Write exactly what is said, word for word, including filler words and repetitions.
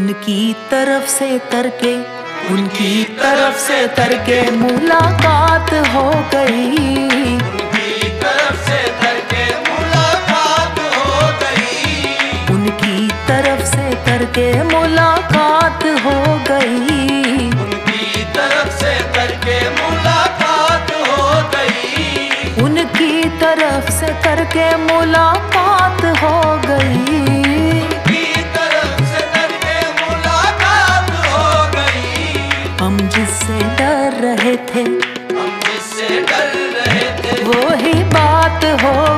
उनकी तरफ से तरके उनकी तरफ से तरके मुलाकात हो गई। उनकी तरफ से तरके मुलाकात हो गई। उनकी तरफ से तरके मुलाकात हो गई। उनकी तरफ से तरके मुलाकात हो गई। उनकी तरफ से करके मुलाकात हो गई। हम जिससे डर रहे थे हम जिससे डर रहे थे वो ही बात हो